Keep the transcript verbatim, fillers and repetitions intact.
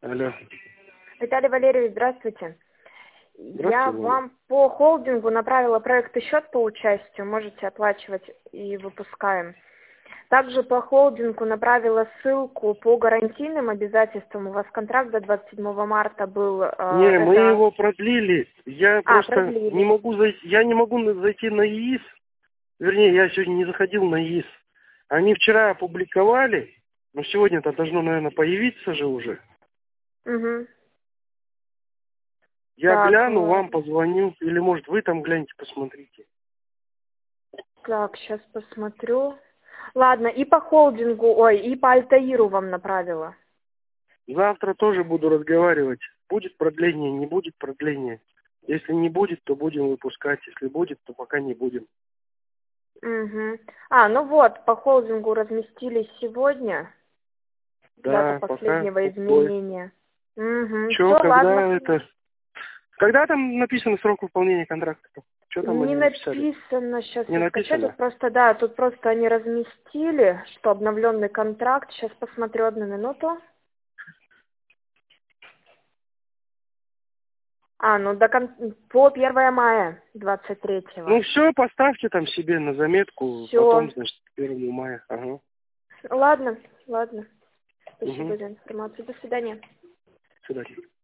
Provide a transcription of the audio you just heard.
Алло. Виталий Валерьевич, здравствуйте. Я Здравствуйте, вам по холдингу направила проект и счет по участию, можете оплачивать и выпускаем. Также по холдингу направила ссылку по гарантийным обязательствам. У вас контракт до двадцать седьмого марта был. Э, Не, это... мы его продлили. Я а, просто продлили. не могу зайти. Я не могу на- зайти на ИИС. Вернее, я сегодня не заходил на ИИС. Они вчера опубликовали, но сегодня-то должно, наверное, появиться же уже. Угу. Я Так, гляну, э, вам позвоню. Или, может, вы там гляньте, посмотрите. так, сейчас посмотрю. Ладно, и по холдингу, ой, и по Альтаиру вам направила. Завтра тоже буду разговаривать. Будет продление, не будет продления. Если не будет, то будем выпускать. Если будет, то пока не будем. Угу. А, ну вот, по холдингу разместились сегодня. Дата Да, пока последнего пустой. изменения. Угу. Че, Все, ладно. когда это... Когда там написано срок выполнения контракта? Что там Не они написали? написано, сейчас Не я скачаю, написано? тут просто, да, тут просто они разместили, что обновленный контракт. Сейчас посмотрю одну минуту. А, ну до кон... по первого мая двадцать Ну третьего. все, поставьте там себе на заметку, потом, Все. значит, первого мая. Ага. Ладно, ладно. Спасибо Угу. за информацию. До свидания. Сюда.